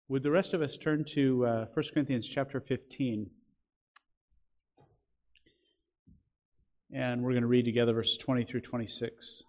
Would the rest of us turn to 1 Corinthians chapter 15? And we're going to read together verses 20 through 26.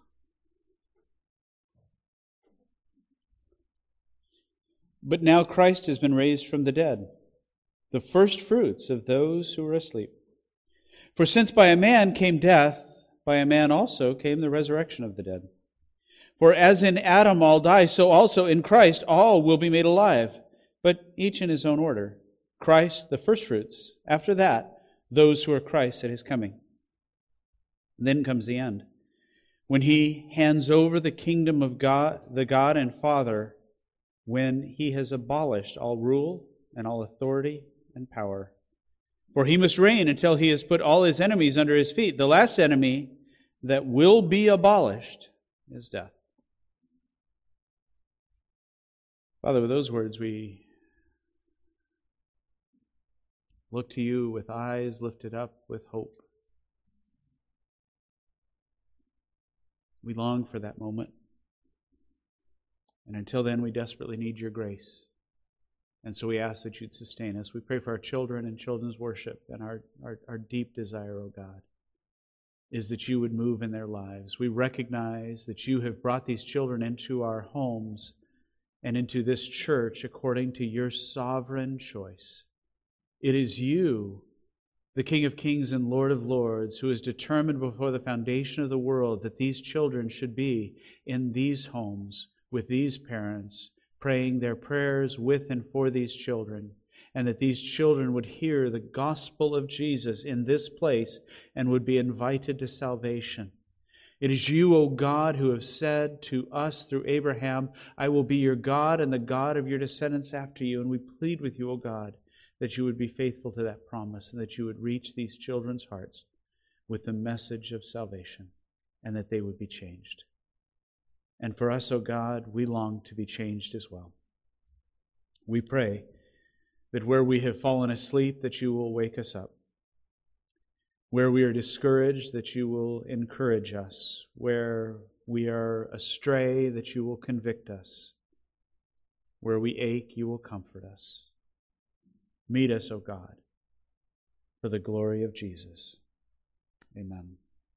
But now Christ has been raised from the dead, the first fruits of those who were asleep. For since by a man came death, by a man also came the resurrection of the dead. For as in Adam all die, so also in Christ all will be made alive, but each in his own order. Christ the firstfruits, after that those who are Christ at His coming. And then comes the end, when He hands over the kingdom of God, the God and Father, when He has abolished all rule and all authority and power. For He must reign until He has put all His enemies under His feet. The last enemy that will be abolished is death. Father, with those words, we look to You with eyes lifted up with hope. We long for that moment. And until then, we desperately need Your grace. And so we ask that You'd sustain us. We pray for our children and children's worship. And our deep desire, O God, is that You would move in their lives. We recognize that You have brought these children into our homes and into this church according to Your sovereign choice. It is You, the King of Kings and Lord of Lords, who has determined before the foundation of the world that these children should be in these homes with these parents, praying their prayers with and for these children, and that these children would hear the gospel of Jesus in this place and would be invited to salvation. It is You, O God, who have said to us through Abraham, I will be your God and the God of your descendants after you. And we plead with You, O God, that You would be faithful to that promise and that You would reach these children's hearts with the message of salvation and that they would be changed. And for us, O God, we long to be changed as well. We pray that where we have fallen asleep, that You will wake us up. Where we are discouraged, that You will encourage us. Where we are astray, that You will convict us. Where we ache, You will comfort us. Meet us, O God, for the glory of Jesus. Amen.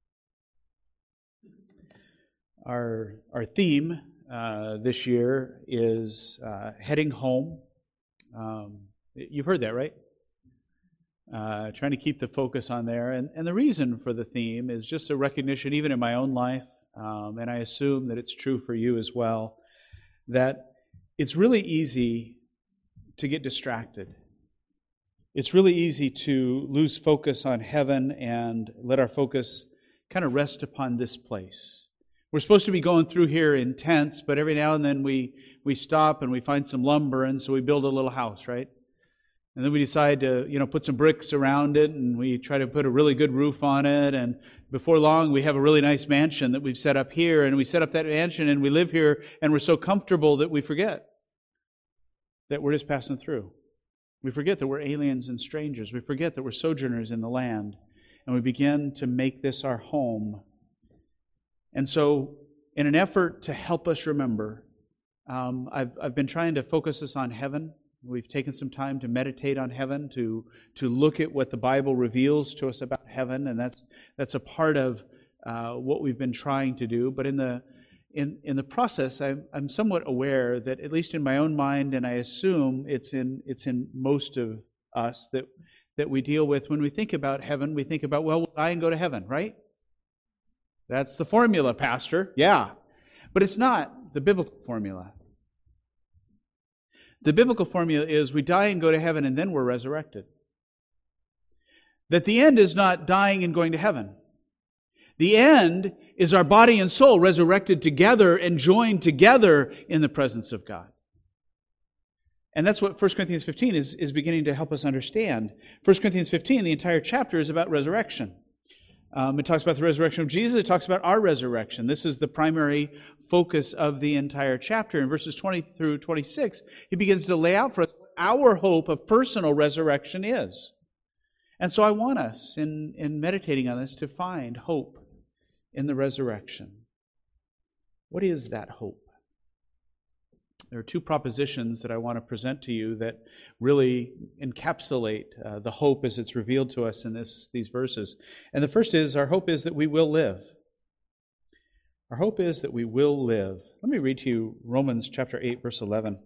Our theme this year is heading home. You've heard that, right? Trying to keep the focus on there. And the reason for the theme is just a recognition, even in my own life, and I assume that it's true for you as well, that it's really easy to get distracted. It's really easy to lose focus on heaven and let our focus kind of rest upon this place. We're supposed to be going through here in tents, but every now and then we stop and we find some lumber, and so we build a little house, right? And then we decide to, put some bricks around it, and we try to put a really good roof on it, and before long we have a really nice mansion that we've set up here, and we set up that mansion and we live here, and we're so comfortable that we forget that we're just passing through. We forget that we're aliens and strangers. We forget that we're sojourners in the land, and we begin to make this our home. And so, in an effort to help us remember, I've been trying to focus us on heaven. We've taken some time to meditate on heaven, to look at what the Bible reveals to us about heaven, and that's a part of what we've been trying to do. But in the process, I'm somewhat aware that, at least in my own mind, and I assume it's in most of us, that we deal with when we think about heaven. We think about, well, we'll die and go to heaven, right? That's the formula, Pastor. Yeah. But it's not the biblical formula. The biblical formula is we die and go to heaven, and then we're resurrected. That the end is not dying and going to heaven. The end is our body and soul resurrected together and joined together in the presence of God. And that's what 1 Corinthians 15 is beginning to help us understand. 1 Corinthians 15, the entire chapter, is about resurrection. It talks about the resurrection of Jesus. It talks about our resurrection. This is the primary focus of the entire chapter. In verses 20 through 26, he begins to lay out for us what our hope of personal resurrection is. And so I want us, in meditating on this, to find hope in the resurrection. What is that hope? there are two propositions that I want to present to you that really encapsulate the hope as it's revealed to us in these verses. And the first is, our hope is that we will live. Our hope is that we will live. Let me read to you Romans chapter 8, verse 11.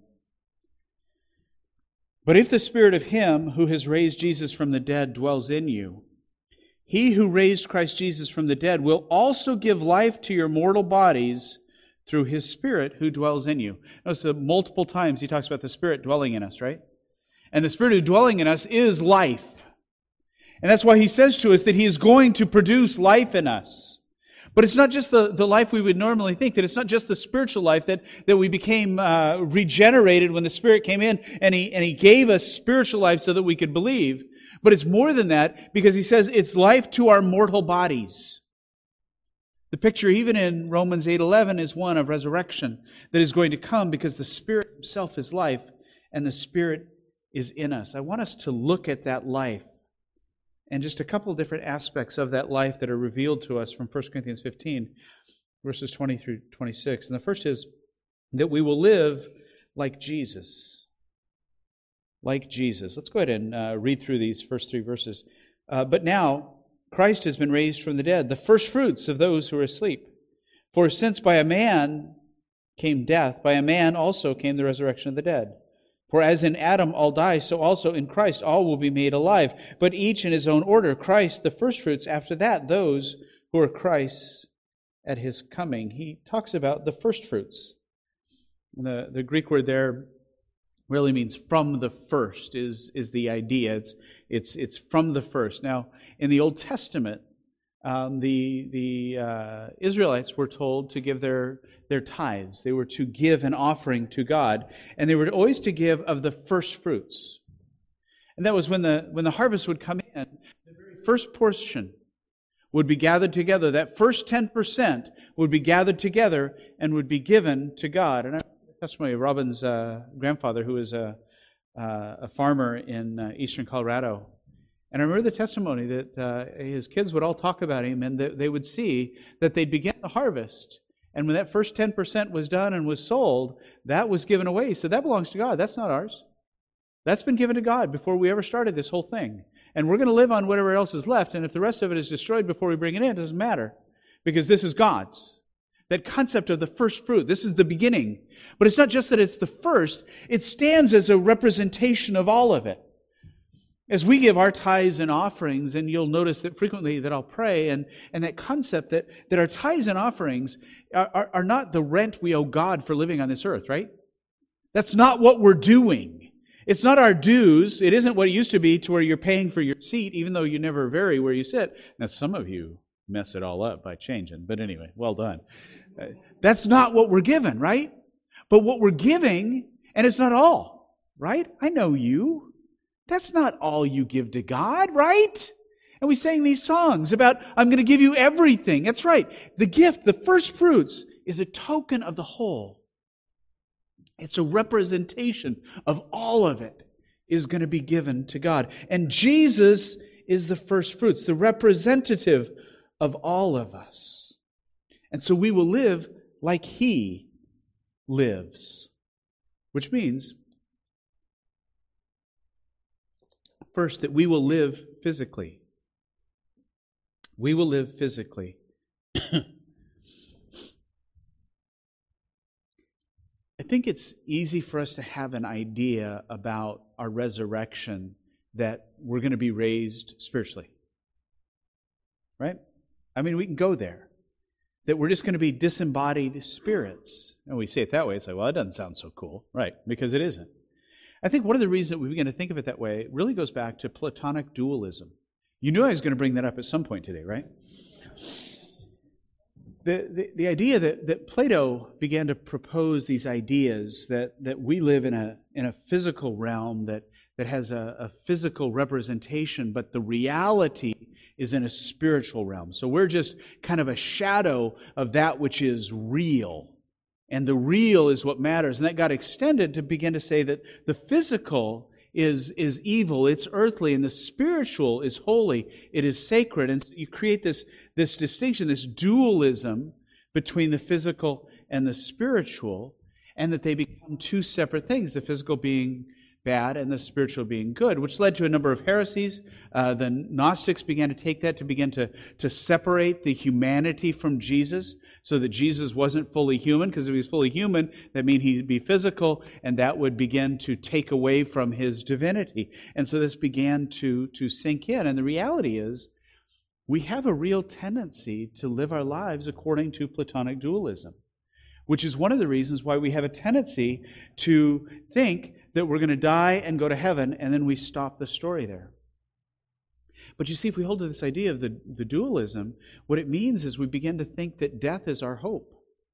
But if the Spirit of Him who has raised Jesus from the dead dwells in you, He who raised Christ Jesus from the dead will also give life to your mortal bodies through His Spirit who dwells in you. Notice that multiple times He talks about the Spirit dwelling in us, right? And the Spirit who's dwelling in us is life. And that's why He says to us that He is going to produce life in us. But it's not just the life we would normally think, that it's not just the spiritual life that we became regenerated when the Spirit came in and He gave us spiritual life so that we could believe. But it's more than that, because He says it's life to our mortal bodies. The picture even in Romans 8:11 is one of resurrection that is going to come because the Spirit Himself is life and the Spirit is in us. I want us to look at that life and just a couple of different aspects of that life that are revealed to us from 1 Corinthians 15, verses 20 through 26. And the first is that we will live like Jesus. Like Jesus. Let's go ahead and read through these first three verses. But now, Christ has been raised from the dead, the first fruits of those who are asleep. For since by a man came death, by a man also came the resurrection of the dead. For as in Adam all die, so also in Christ all will be made alive, but each in his own order. Christ the firstfruits, after that those who are Christ's at His coming. He talks about the firstfruits. The Greek word there really means from the first is the idea. It's from the first. Now, in the Old Testament, the Israelites were told to give their tithes. They were to give an offering to God, and they were always to give of the first fruits. And that was when the harvest would come in, the very first portion would be gathered together. That first 10% would be gathered together and would be given to God. And I have the testimony of Robin's grandfather, who was a farmer in eastern Colorado. And I remember the testimony that his kids would all talk about him, and they would see that they'd begin the harvest. And when that first 10% was done and was sold, that was given away. So that belongs to God. That's not ours. That's been given to God before we ever started this whole thing. And we're going to live on whatever else is left. And if the rest of it is destroyed before we bring it in, it doesn't matter. Because this is God's. That concept of the first fruit, this is the beginning. But it's not just that it's the first. It stands as a representation of all of it. As we give our tithes and offerings, and you'll notice that frequently that I'll pray, and that concept that our tithes and offerings are not the rent we owe God for living on this earth, right? That's not what we're doing. It's not our dues. It isn't what it used to be, to where you're paying for your seat, even though you never vary where you sit. Now, some of you mess it all up by changing, but anyway, well done. That's not what we're given, right? But what we're giving, and it's not all, right? I know you. That's not all you give to God, right? And we sang these songs about, I'm going to give you everything. That's right. The gift, the first fruits, is a token of the whole. It's a representation of all of it is going to be given to God. And Jesus is the first fruits, the representative of all of us. And so we will live like He lives. Which means, first, that we will live physically. We will live physically. I think it's easy for us to have an idea about our resurrection, that we're going to be raised spiritually. Right? I mean, we can go there. That we're just going to be disembodied spirits. And we say it that way, it's like, well, that doesn't sound so cool. Right, because it isn't. I think one of the reasons that we begin to think of it that way really goes back to Platonic dualism. You knew I was going to bring that up at some point today, right? The idea that Plato began to propose these ideas that we live in a physical realm that has a physical representation, but the reality is in a spiritual realm. So we're just kind of a shadow of that which is real. And the real is what matters. And that got extended to begin to say that the physical is evil, it's earthly, and the spiritual is holy, it is sacred. And so you create this distinction, this dualism between the physical and the spiritual. and that they become two separate things, the physical being bad and the spiritual being good, which led to a number of heresies. The Gnostics began to take that to begin to separate the humanity from Jesus, so that Jesus wasn't fully human, because if he was fully human, that means he'd be physical, and that would begin to take away from his divinity. And so this began to sink in. And the reality is, we have a real tendency to live our lives according to Platonic dualism, which is one of the reasons why we have a tendency to think that we're going to die and go to heaven, and then we stop the story there. But you see, if we hold to this idea of the dualism, what it means is we begin to think that death is our hope.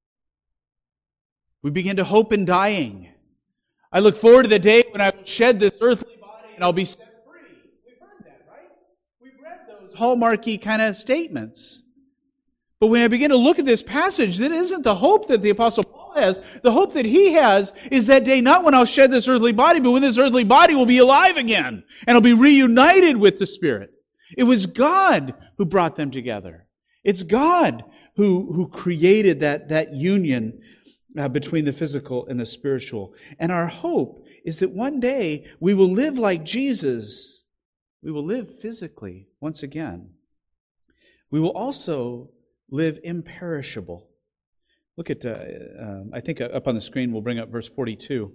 We begin to hope in dying. I look forward to the day when I will shed this earthly body and I'll be set free. We've heard that, right? We've read those hallmarky kind of statements. But when I begin to look at this passage, that isn't the hope that the Apostle Paul has. The hope that he has is that day, not when I'll shed this earthly body, but when this earthly body will be alive again and I'll be reunited with the Spirit. It was God who brought them together. It's God who created that union between the physical and the spiritual. And our hope is that one day we will live like Jesus. We will live physically once again. We will also live imperishable. Look at, I think up on the screen we'll bring up verse 42,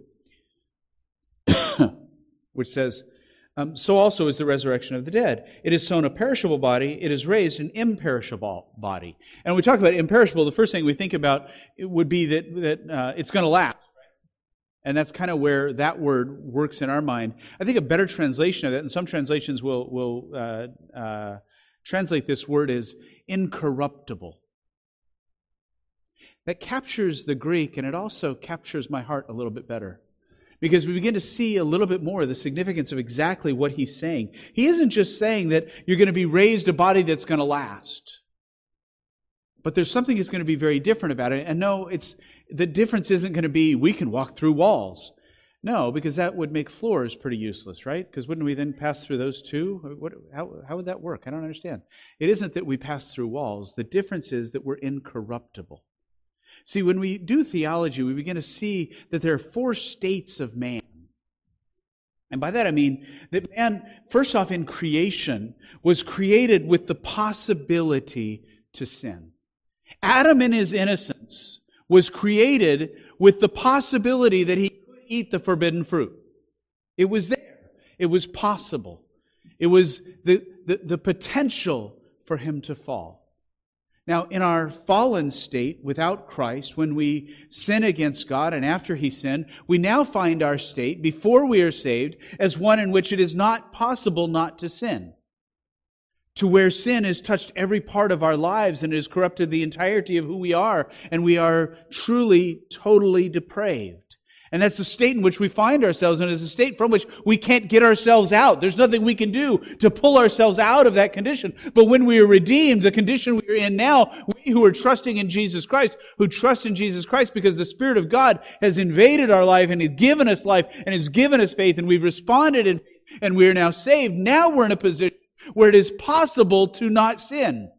which says, so also is the resurrection of the dead. It is sown a perishable body, it is raised an imperishable body. And when we talk about imperishable, the first thing we think about would be that it's going to last. And that's kind of where that word works in our mind. I think a better translation of that, and some translations will translate this word as incorruptible. That captures the Greek, and it also captures my heart a little bit better. Because we begin to see a little bit more of the significance of exactly what he's saying. He isn't just saying that you're going to be raised a body that's going to last. But there's something that's going to be very different about it. And no, the difference isn't going to be we can walk through walls. No, because that would make floors pretty useless, right? Because wouldn't we then pass through those too? How would that work? I don't understand. It isn't that we pass through walls. The difference is that we're incorruptible. See, when we do theology, we begin to see that there are 4 states of man. And by that I mean that man, first off in creation, was created with the possibility to sin. Adam in his innocence was created with the possibility that he could eat the forbidden fruit. It was there. It was possible. It was the potential for him to fall. Now, in our fallen state, without Christ, when we sin against God and after He sinned, we now find our state, before we are saved, as one in which it is not possible not to sin. To where sin has touched every part of our lives and has corrupted the entirety of who we are, and we are truly, totally depraved. And that's the state in which we find ourselves, and it's a state from which we can't get ourselves out. There's nothing we can do to pull ourselves out of that condition. But when we are redeemed, the condition we are in now, we who are trusting in Jesus Christ, who trust in Jesus Christ because the Spirit of God has invaded our life and has given us life and has given us faith, and we've responded in faith, and we are now saved. Now we're in a position where it is possible to not sin.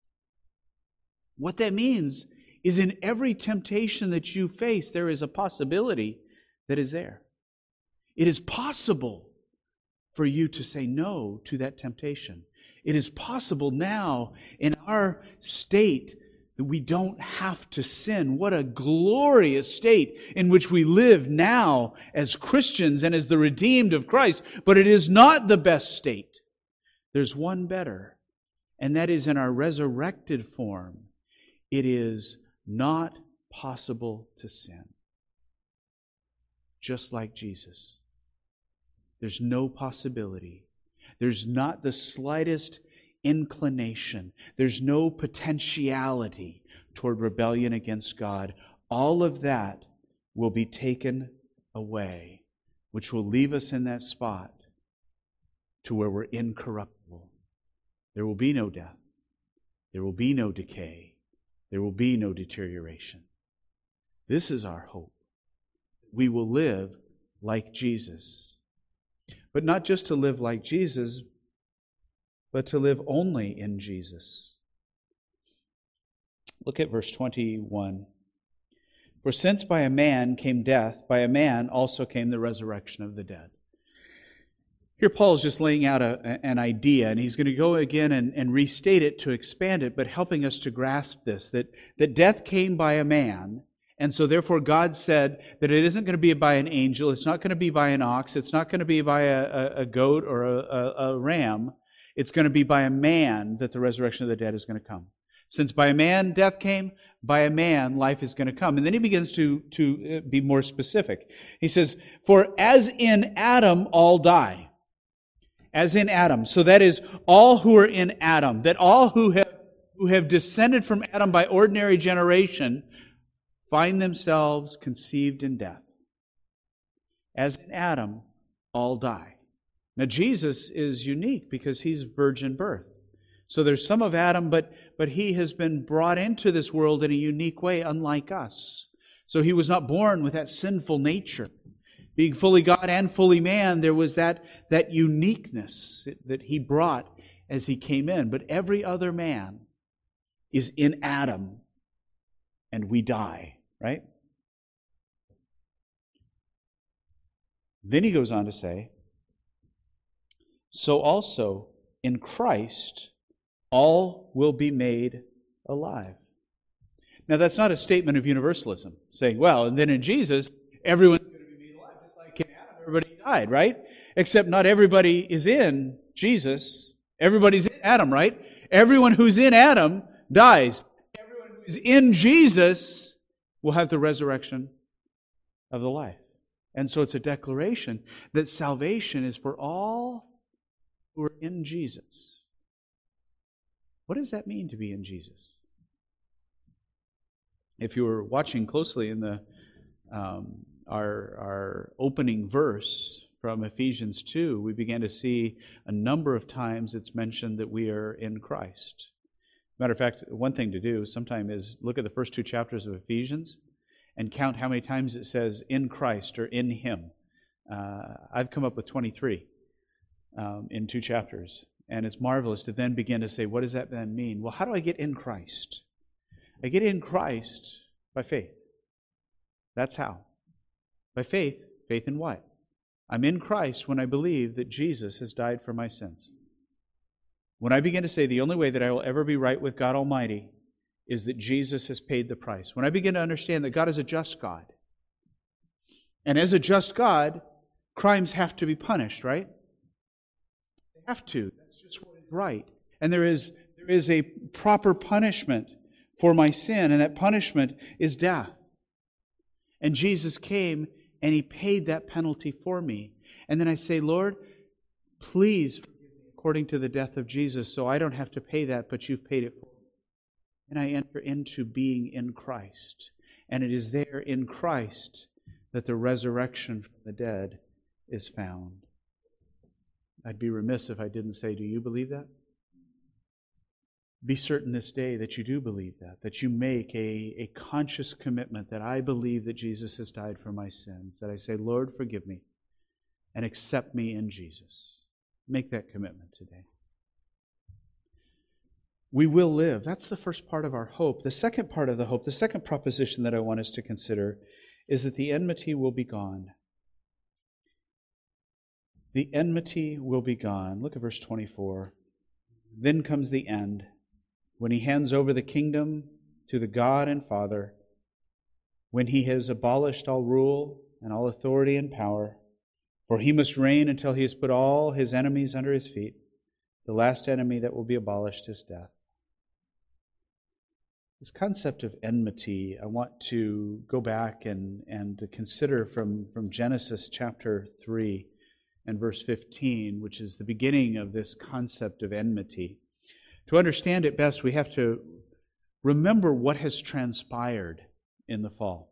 What that means is in every temptation that you face, there is a possibility that is there. It is possible for you to say no to that temptation. It is possible now in our state that we don't have to sin. What a glorious state in which we live now as Christians and as the redeemed of Christ. But it is not the best state. There's one better, and that is in our resurrected form. It is not possible to sin. Just like Jesus. There's no possibility. There's not the slightest inclination. There's no potentiality toward rebellion against God. All of that will be taken away, which will leave us in that spot to where we're incorruptible. There will be no death. There will be no decay. There will be no deterioration. This is our hope. We will live like Jesus. But not just to live like Jesus, but to live only in Jesus. Look at verse 21. For since by a man came death, by a man also came the resurrection of the dead. Here Paul is just laying out an idea, and he's going to go again and restate it to expand it, but helping us to grasp this, that death came by a man, and so therefore God said that it isn't going to be by an angel, it's not going to be by an ox, it's not going to be by a goat or a ram, it's going to be by a man that the resurrection of the dead is going to come. Since by a man death came, by a man life is going to come. And then he begins to be more specific. He says, for as in Adam all die. As in Adam. So that is all who are in Adam. That all who have descended from Adam by ordinary generation find themselves conceived in death. As in Adam all die. Now Jesus is unique because He's virgin birth. So there's some of Adam, but He has been brought into this world in a unique way, unlike us. So He was not born with that sinful nature. Being fully God and fully man, there was that uniqueness that He brought as He came in. But every other man is in Adam, and we die, right? Then he goes on to say, so also in Christ all will be made alive. Now that's not a statement of universalism, saying, well, and then in Jesus, everyone's going to be made alive. Just like in Adam, everybody died, right? Except not everybody is in Jesus. Everybody's in Adam, right? Everyone who's in Adam dies. Everyone who's in Jesus will have the resurrection of the life. And so it's a declaration that salvation is for all who are in Jesus. What does that mean to be in Jesus? If you were watching closely in the our opening verse from Ephesians 2, we began to see a number of times it's mentioned that we are in Christ. Matter of fact, one thing to do sometime is look at the first two chapters of Ephesians and count how many times it says in Christ or in Him. I've come up with 23 in 2 chapters. And it's marvelous to then begin to say, what does that then mean? Well, how do I get in Christ? I get in Christ by faith. That's how. By faith. Faith in what? I'm in Christ when I believe that Jesus has died for my sins. When I begin to say the only way that I will ever be right with God Almighty is that Jesus has paid the price. When I begin to understand that God is a just God. And as a just God, crimes have to be punished, right? They have to. Just what is right. And there is a proper punishment for my sin, and that punishment is death. And Jesus came and He paid that penalty for me. And then I say, Lord, please forgive me according to the death of Jesus, so I don't have to pay that, but You've paid it for me. And I enter into being in Christ. And it is there in Christ that the resurrection from the dead is found. I'd be remiss if I didn't say, do you believe that? Be certain this day that you do believe that you make a conscious commitment that I believe that Jesus has died for my sins, that I say, Lord, forgive me and accept me in Jesus. Make that commitment today. We will live. That's the first part of our hope. The second part of the hope, the second proposition that I want us to consider is that the enmity will be gone. The enmity will be gone. Look at verse 24. Then comes the end, when He hands over the kingdom to the God and Father, when He has abolished all rule and all authority and power, for He must reign until He has put all His enemies under His feet. The last enemy that will be abolished is death. This concept of enmity, I want to go back and to consider from Genesis chapter 3 and verse 15, which is the beginning of this concept of enmity. To understand it best, we have to remember what has transpired in the fall.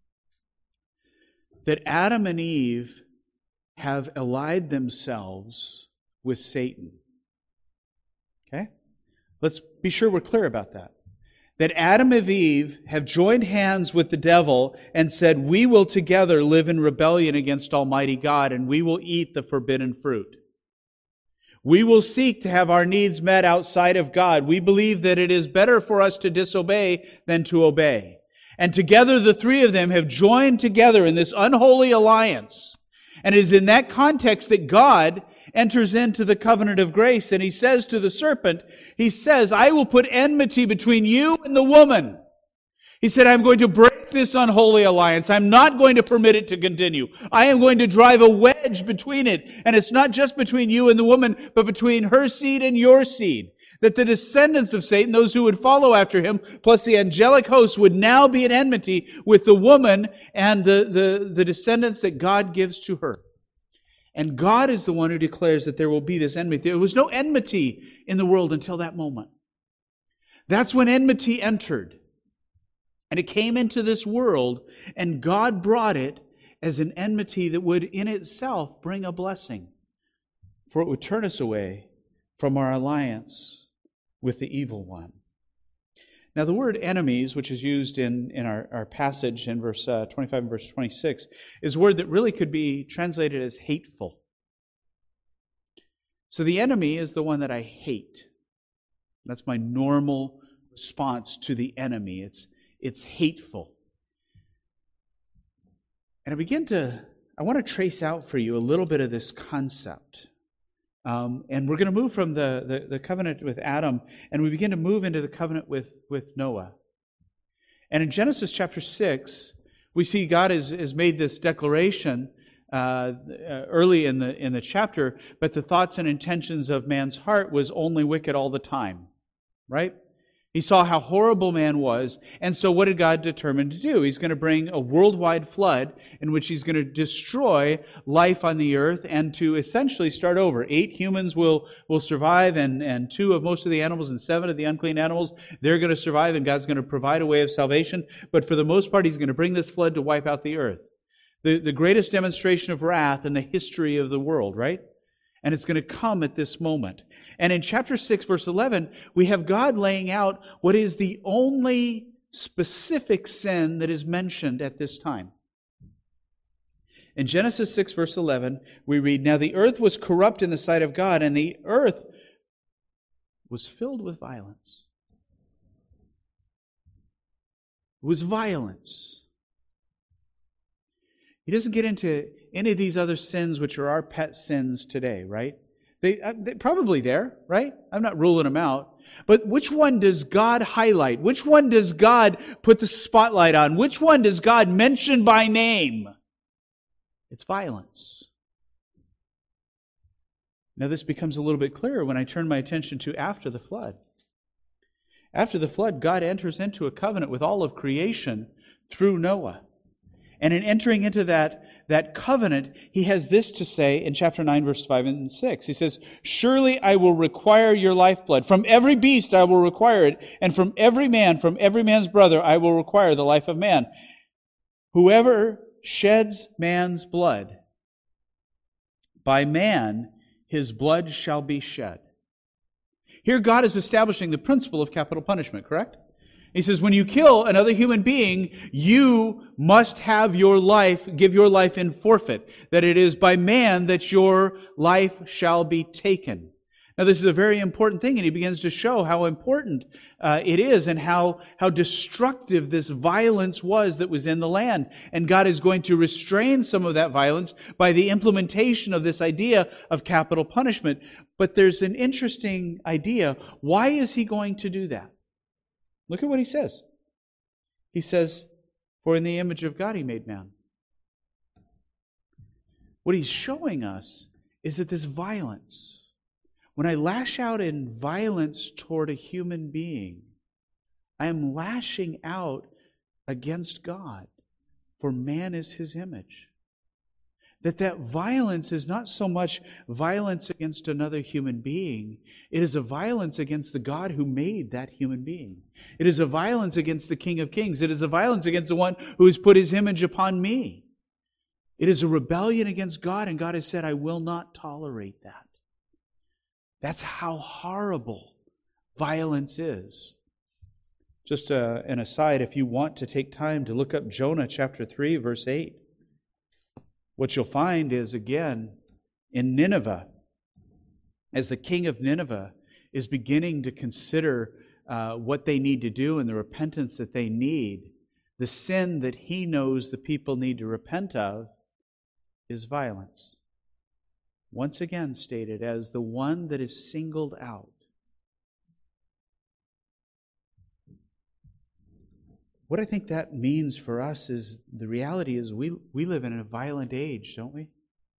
That Adam and Eve have allied themselves with Satan. Okay? Let's be sure we're clear about that. That Adam and Eve have joined hands with the devil and said, we will together live in rebellion against Almighty God, and we will eat the forbidden fruit. We will seek to have our needs met outside of God. We believe that it is better for us to disobey than to obey. And together the three of them have joined together in this unholy alliance. And it is in that context that God enters into the covenant of grace. And He says to the serpent, He says, I will put enmity between you and the woman. He said, I'm going to break this unholy alliance. I'm not going to permit it to continue. I am going to drive a wedge between it. And it's not just between you and the woman, but between her seed and your seed. That the descendants of Satan, those who would follow after him, plus the angelic host, would now be in enmity with the woman and the descendants that God gives to her. And God is the one who declares that there will be this enmity. There was no enmity in the world until that moment. That's when enmity entered. And it came into this world, and God brought it as an enmity that would in itself bring a blessing. For it would turn us away from our alliance with the evil one. Now the word enemies, which is used in our passage in verse 25 and verse 26, is a word that really could be translated as hateful. So the enemy is the one that I hate. That's my normal response to the enemy. It's hateful. And I want to trace out for you a little bit of this concept. And we're going to move from the covenant with Adam, and we begin to move into the covenant with Noah. And in Genesis chapter 6, we see God has made this declaration early in the chapter, but the thoughts and intentions of man's heart was only wicked all the time. Right? He saw how horrible man was, and so what did God determine to do? He's going to bring a worldwide flood in which He's going to destroy life on the earth and to essentially start over. 8 humans will survive, and 2 of most of the animals and 7 of the unclean animals, they're going to survive, and God's going to provide a way of salvation. But for the most part, He's going to bring this flood to wipe out the earth. The greatest demonstration of wrath in the history of the world, right? And it's going to come at this moment. And in chapter 6, verse 11, we have God laying out what is the only specific sin that is mentioned at this time. In Genesis 6, verse 11, we read, Now the earth was corrupt in the sight of God, and the earth was filled with violence. It was violence. He doesn't get into any of these other sins which are our pet sins today, right? They're probably there, right? I'm not ruling them out. But which one does God highlight? Which one does God put the spotlight on? Which one does God mention by name? It's violence. Now this becomes a little bit clearer when I turn my attention to after the flood. After the flood, God enters into a covenant with all of creation through Noah. And in entering into that covenant, He has this to say in chapter 9, verse 5 and 6. He says, Surely I will require your lifeblood. From every beast I will require it, and from every man's brother, I will require the life of man. Whoever sheds man's blood, by man his blood shall be shed. Here God is establishing the principle of capital punishment, correct? He says, when you kill another human being, you must have your life, give your life in forfeit. That it is by man that your life shall be taken. Now this is a very important thing, and he begins to show how important it is and how destructive this violence was that was in the land. And God is going to restrain some of that violence by the implementation of this idea of capital punishment. But there's an interesting idea. Why is He going to do that? Look at what He says. He says, For in the image of God He made man. What He's showing us is that this violence, when I lash out in violence toward a human being, I am lashing out against God, for man is His image. That violence is not so much violence against another human being. It is a violence against the God who made that human being. It is a violence against the King of Kings. It is a violence against the one who has put His image upon me. It is a rebellion against God, and God has said, I will not tolerate that. That's how horrible violence is. Just an aside, if you want to take time to look up Jonah chapter 3, verse 8. What you'll find is, again, in Nineveh, as the king of Nineveh is beginning to consider what they need to do and the repentance that they need, The sin that He knows the people need to repent of is violence. Once again stated as the one that is singled out. What I think that means for us is the reality is we live in a violent age, don't we?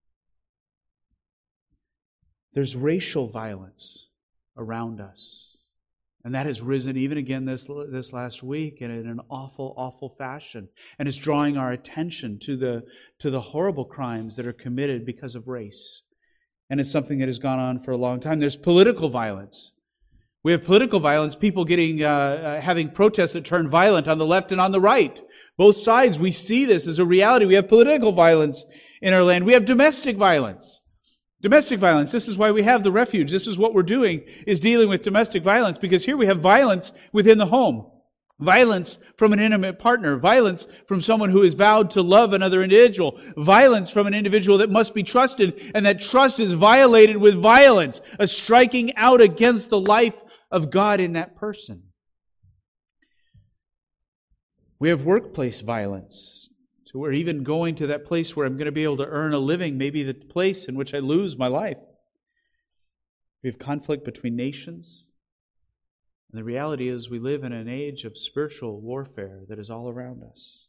There's racial violence around us. And that has risen even again this last week and in an awful, awful fashion. And it's drawing our attention to the horrible crimes that are committed because of race. And it's something that has gone on for a long time. There's political violence. We have political violence, people having protests that turn violent on the left and on the right. Both sides, we see this as a reality. We have political violence in our land. We have domestic violence. Domestic violence. This is why we have the refuge. This is what we're doing, is dealing with domestic violence, because here we have violence within the home. Violence from an intimate partner. Violence from someone who is vowed to love another individual. Violence from an individual that must be trusted, and that trust is violated with violence. A striking out against the life of God in that person. We have workplace violence. So we're even going to that place where I'm going to be able to earn a living, maybe the place in which I lose my life. We have conflict between nations. And the reality is we live in an age of spiritual warfare that is all around us.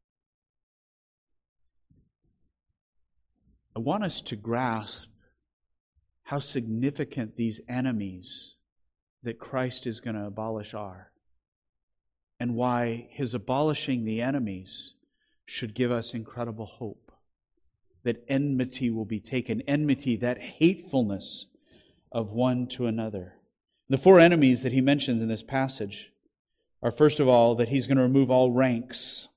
I want us to grasp how significant these enemies that Christ is going to abolish are, and why His abolishing the enemies should give us incredible hope. That enmity will be taken. Enmity, that hatefulness of one to another. The four enemies that He mentions in this passage are, first of all, that He's going to remove all ranks.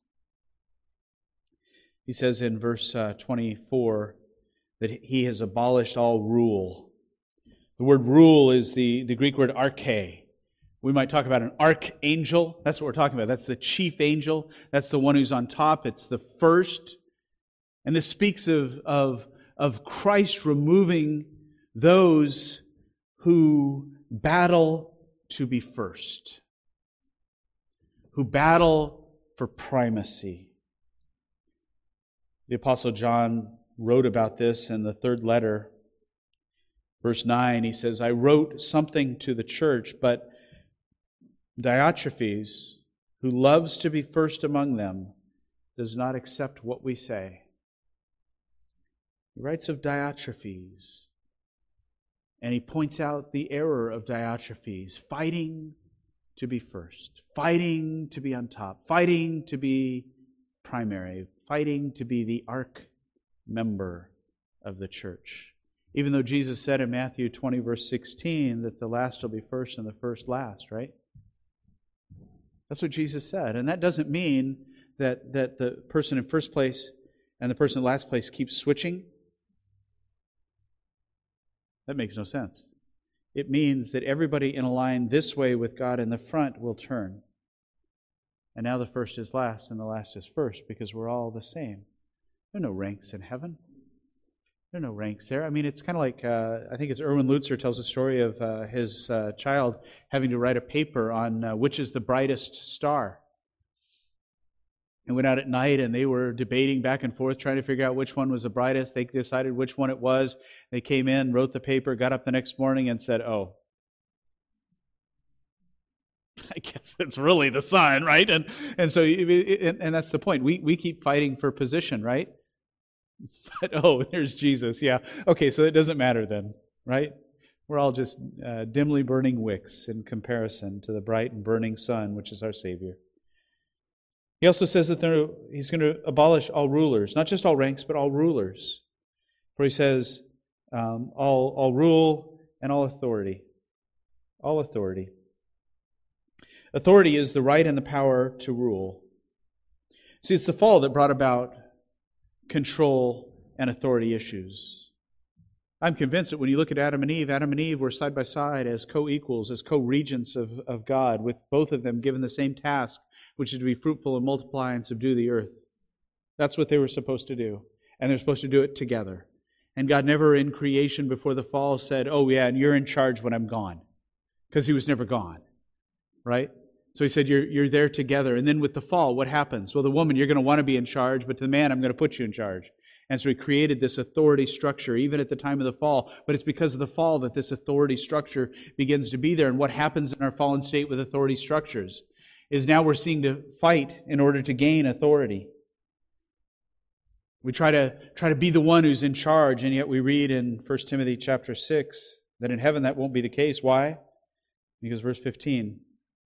He says in verse 24 that He has abolished all rule. The word rule is the Greek word arche. We might talk about an archangel. That's what we're talking about. That's the chief angel. That's the one who's on top. It's the first. And this speaks of Christ removing those who battle to be first. Who battle for primacy. The Apostle John wrote about this in the third letter. Verse 9, he says, I wrote something to the church, but Diotrephes, who loves to be first among them, does not accept what we say. He writes of Diotrephes, and he points out the error of Diotrephes, fighting to be first, fighting to be on top, fighting to be primary, fighting to be the arch member of the church. Even though Jesus said in Matthew 20, verse 16, that the last will be first and the first last, right? That's what Jesus said. And that doesn't mean that the person in first place and the person in last place keeps switching. That makes no sense. It means that everybody in a line this way with God in the front will turn. And now the first is last and the last is first, because we're all the same. There are no ranks in heaven. There are no ranks there. I mean, it's kind of like, I think it's Erwin Lutzer tells a story of his child having to write a paper on which is the brightest star. And went out at night and they were debating back and forth, trying to figure out which one was the brightest. They decided which one it was. They came in, wrote the paper, got up the next morning and said, oh, I guess it's really the sun, right? And so, and that's the point. We keep fighting for position, right? But, oh, there's Jesus. Yeah. Okay, so it doesn't matter then, right? We're all just dimly burning wicks in comparison to the bright and burning sun, which is our Savior. He also says that He's going to abolish all rulers, not just all ranks, but all rulers. For He says, all rule and all authority. All authority. Authority is the right and the power to rule. See, it's the fall that brought about control and authority issues. I'm convinced that when you look at Adam and Eve were side by side as co-equals, as co-regents of God, with both of them given the same task, which is to be fruitful and multiply and subdue the earth. That's what they were supposed to do. And they're supposed to do it together. And God never in creation before the fall said, oh yeah, and you're in charge when I'm gone. Because He was never gone. Right? So he said, you're there together. And then with the fall, what happens? Well, the woman, you're going to want to be in charge, but to the man, I'm going to put you in charge. And so he created this authority structure, even at the time of the fall. But it's because of the fall that this authority structure begins to be there. And what happens in our fallen state with authority structures is now we're seeing to fight in order to gain authority. We try to be the one who's in charge, and yet we read in 1 Timothy chapter 6 that in heaven that won't be the case. Why? Because verse 15,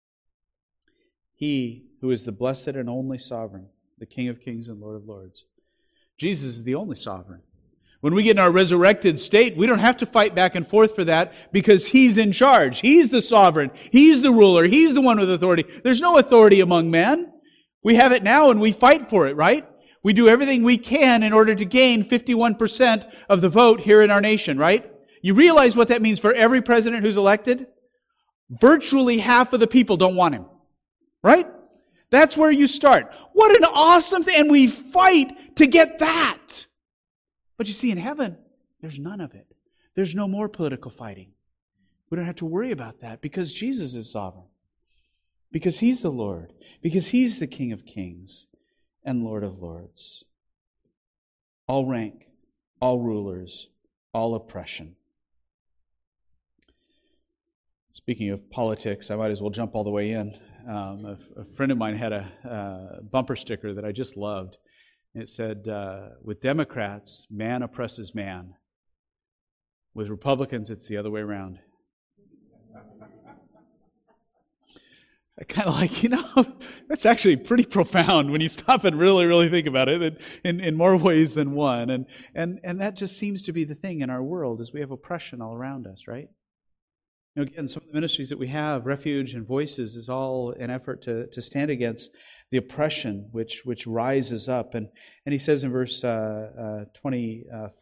He who is the blessed and only sovereign, the King of kings and Lord of lords. Jesus is the only sovereign. When we get in our resurrected state, we don't have to fight back and forth for that because He's in charge. He's the sovereign. He's the ruler. He's the one with authority. There's no authority among men. We have it now and we fight for it, right? We do everything we can in order to gain 51% of the vote here in our nation, right? You realize what that means for every president who's elected? Virtually half of the people don't want him, right? That's where you start. What an awesome thing. And we fight to get that. But you see, in heaven, there's none of it. There's no more political fighting. We don't have to worry about that because Jesus is sovereign. Because He's the Lord. Because He's the King of kings and Lord of lords. All rank, all rulers, all oppression. Speaking of politics, I might as well jump all the way in. A friend of mine had a bumper sticker that I just loved. It said, with Democrats, man oppresses man. With Republicans, it's the other way around. I kind of like, that's actually pretty profound when you stop and really, really think about it in more ways than one. And that just seems to be the thing in our world is we have oppression all around us, right? Again, some of the ministries that we have, Refuge and Voices, is all an effort to stand against the oppression which rises up. And he says in verse 25,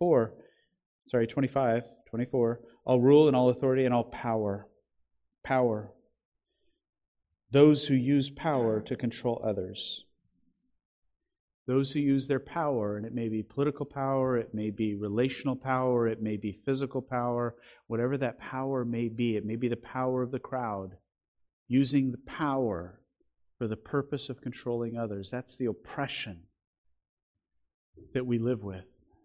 24, all rule and all authority and all power. Power. Those who use power to control others. Those who use their power, and it may be political power, it may be relational power, it may be physical power, whatever that power may be, it may be the power of the crowd, using the power for the purpose of controlling others. That's the oppression that we live with.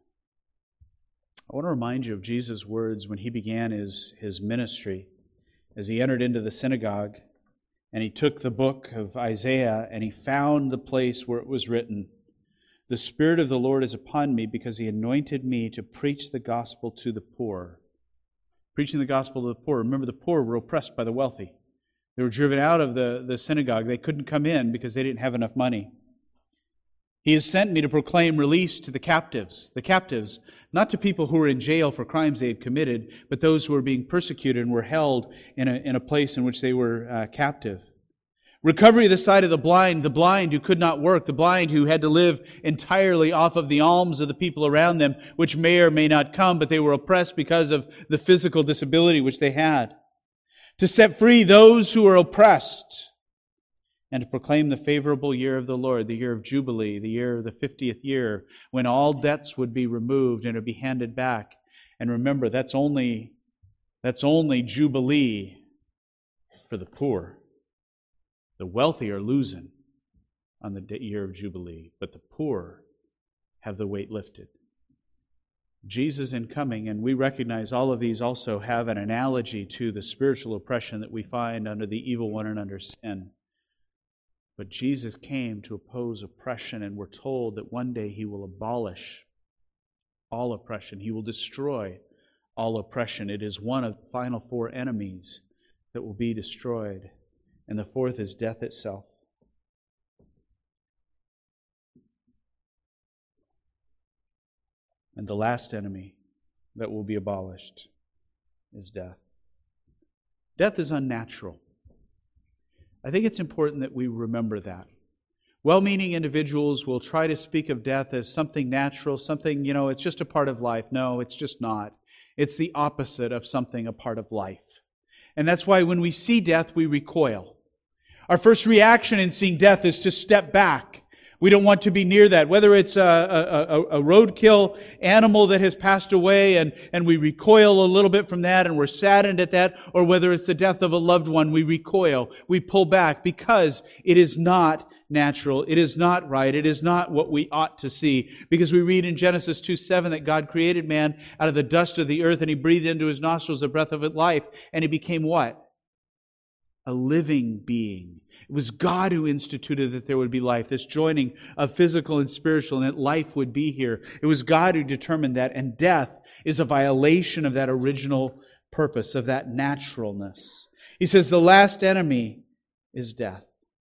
I want to remind you of Jesus' words when He began His ministry, as He entered into the synagogue, and He took the book of Isaiah, and He found the place where it was written, the Spirit of the Lord is upon me because He anointed me to preach the gospel to the poor. Preaching the gospel to the poor. Remember, the poor were oppressed by the wealthy. They were driven out of the synagogue. They couldn't come in because they didn't have enough money. He has sent me to proclaim release to the captives. The captives, not to people who were in jail for crimes they had committed, but those who were being persecuted and were held in a place in which they were captive. Recovery of the sight of the blind who could not work, the blind who had to live entirely off of the alms of the people around them, which may or may not come, but they were oppressed because of the physical disability which they had. To set free those who are oppressed, and to proclaim the favorable year of the Lord, the year of Jubilee, the year of the 50th year, when all debts would be removed and would be handed back. And remember, that's only Jubilee for the poor. The wealthy are losing on the year of Jubilee, but the poor have the weight lifted. Jesus in coming, and we recognize all of these also have an analogy to the spiritual oppression that we find under the evil one and under sin. But Jesus came to oppose oppression, and we're told that one day He will abolish all oppression. He will destroy all oppression. It is one of the final four enemies that will be destroyed. And the fourth is death itself. And the last enemy that will be abolished is death. Death is unnatural. I think it's important that we remember that. Well-meaning individuals will try to speak of death as something natural, something, it's just a part of life. No, it's just not. It's the opposite of something a part of life. And that's why when we see death, we recoil. Our first reaction in seeing death is to step back. We don't want to be near that. Whether it's a roadkill animal that has passed away and we recoil a little bit from that and we're saddened at that, or whether it's the death of a loved one, we recoil, we pull back because it is not natural. It is not right. It is not what we ought to see. Because we read in Genesis 2:7 that God created man out of the dust of the earth and He breathed into his nostrils the breath of life, and he became what? A living being. It was God who instituted that there would be life, this joining of physical and spiritual, and that life would be here. It was God who determined that, and death is a violation of that original purpose, of that naturalness. He says the last enemy is death.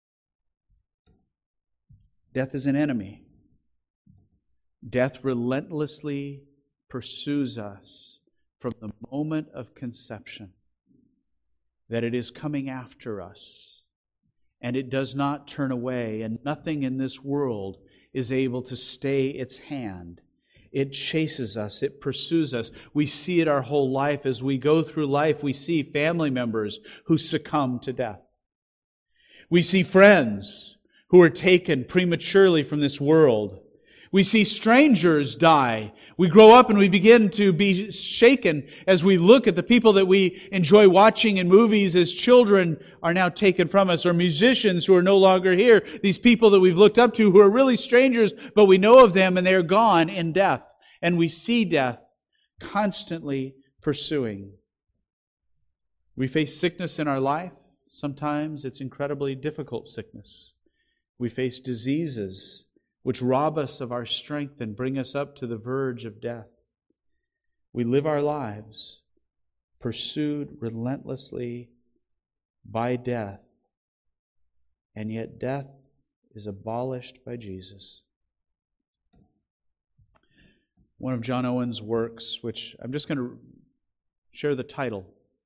Death is an enemy. Death relentlessly pursues us from the moment of conception, that it is coming after us. And it does not turn away, and nothing in this world is able to stay its hand. It chases us. It pursues us. We see it our whole life. As we go through life, we see family members who succumb to death. We see friends who are taken prematurely from this world. We see strangers die. We grow up and we begin to be shaken as we look at the people that we enjoy watching in movies as children are now taken from us, or musicians who are no longer here. These people that we've looked up to who are really strangers, but we know of them and they are gone in death. And we see death constantly pursuing. We face sickness in our life. Sometimes it's incredibly difficult sickness. We face diseases which rob us of our strength and bring us up to the verge of death. We live our lives pursued relentlessly by death, and yet death is abolished by Jesus. One of John Owen's works, which I'm just going to share the title.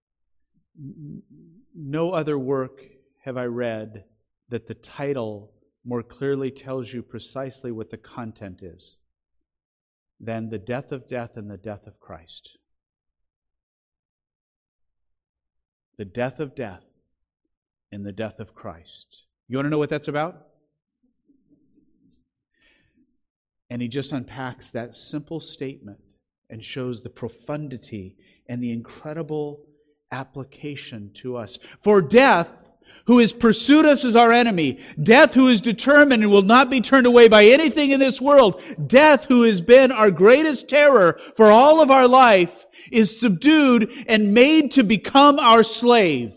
No other work have I read that the title more clearly tells you precisely what the content is than the death of death and the death of Christ. The death of death and the death of Christ. You want to know what that's about? And he just unpacks that simple statement and shows the profundity and the incredible application to us. For death, who has pursued us as our enemy, death who is determined and will not be turned away by anything in this world, death who has been our greatest terror for all of our life, is subdued and made to become our slave,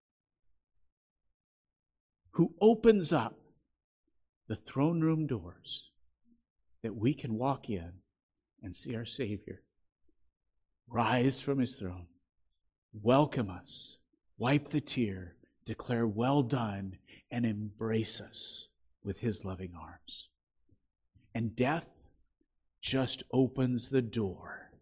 who opens up the throne room doors that we can walk in and see our Savior rise from His throne, welcome us, wipe the tear, declare well done, and embrace us with His loving arms. And death just opens the door.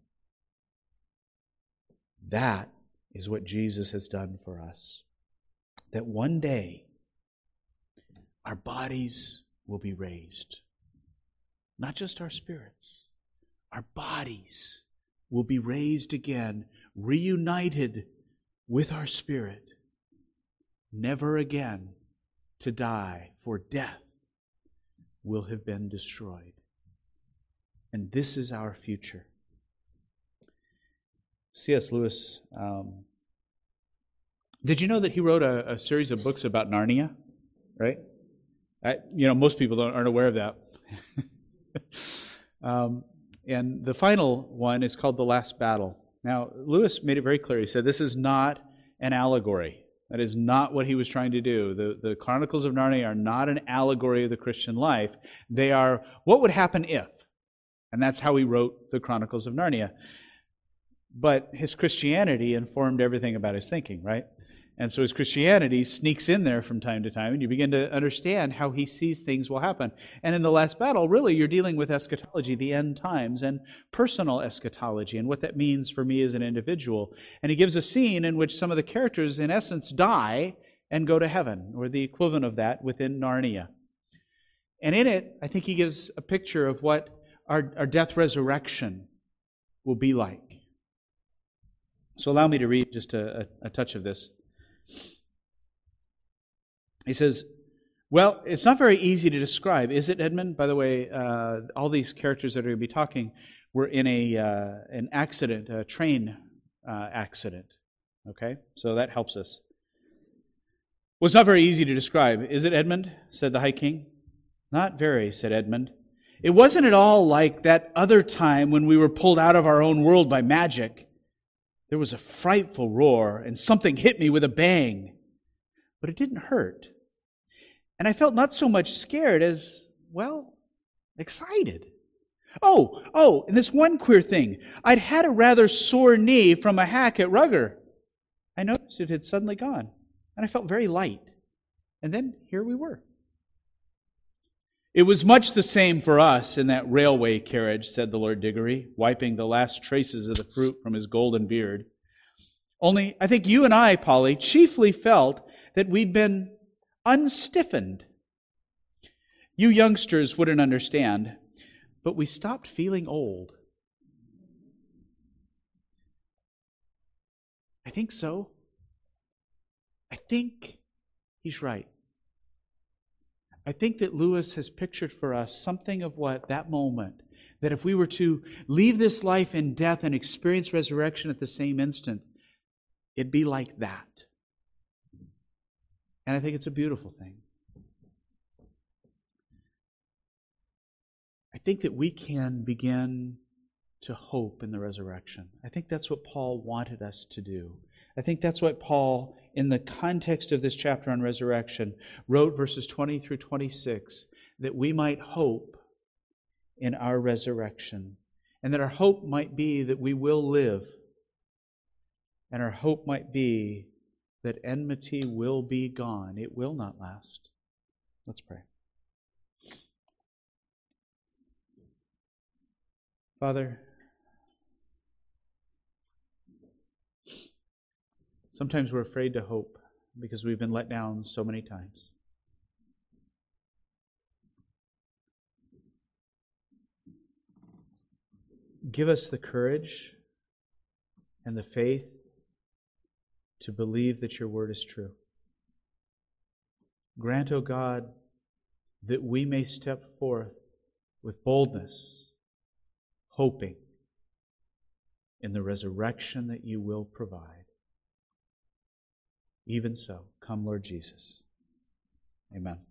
That is what Jesus has done for us. That one day our bodies will be raised. Not just our spirits. Our bodies will be raised again, reunited with our spirit. Never again to die, for death will have been destroyed. And this is our future. C.S. Lewis, did you know that he wrote a series of books about Narnia? Right? Most people aren't aware of that. And the final one is called The Last Battle. Now, Lewis made it very clear. He said this is not an allegory. That is not what he was trying to do. The Chronicles of Narnia are not an allegory of the Christian life. They are what would happen if. And that's how he wrote the Chronicles of Narnia. But his Christianity informed everything about his thinking, right? And so his Christianity sneaks in there from time to time, and you begin to understand how he sees things will happen. And in The Last Battle, really, you're dealing with eschatology, the end times, and personal eschatology, and what that means for me as an individual. And he gives a scene in which some of the characters, in essence, die and go to heaven, or the equivalent of that within Narnia. And in it, I think he gives a picture of what our death resurrection will be like. So allow me to read just a touch of this. He says, Well, it's not very easy to describe, is it, Edmund? By the way, all these characters that are going to be talking were in an accident, a train accident. Okay? So that helps us. Well, it's not very easy to describe, is it, Edmund? Said the High King. Not very, said Edmund. It wasn't at all like that other time when we were pulled out of our own world by magic. There was a frightful roar, and something hit me with a bang. But it didn't hurt. And I felt not so much scared as, well, excited. Oh, and this one queer thing. I'd had a rather sore knee from a hack at Rugger. I noticed it had suddenly gone, and I felt very light. And then here we were. It was much the same for us in that railway carriage, said the Lord Diggory, wiping the last traces of the fruit from his golden beard. Only, I think you and I, Polly, chiefly felt that we'd been unstiffened. You youngsters wouldn't understand, but we stopped feeling old. I think so. I think he's right. I think that Lewis has pictured for us something of what that moment, that if we were to leave this life in death and experience resurrection at the same instant, it'd be like that. And I think it's a beautiful thing. I think that we can begin to hope in the resurrection. I think that's what Paul wanted us to do. I think that's what Paul, in the context of this chapter on resurrection, wrote verses 20 through 26, that we might hope in our resurrection, and that our hope might be that we will live, and our hope might be that enmity will be gone. It will not last. Let's pray. Father, sometimes we're afraid to hope because we've been let down so many times. Give us the courage and the faith to believe that your word is true. Grant, O God, that we may step forth with boldness, hoping in the resurrection that you will provide. Even so, come, Lord Jesus. Amen.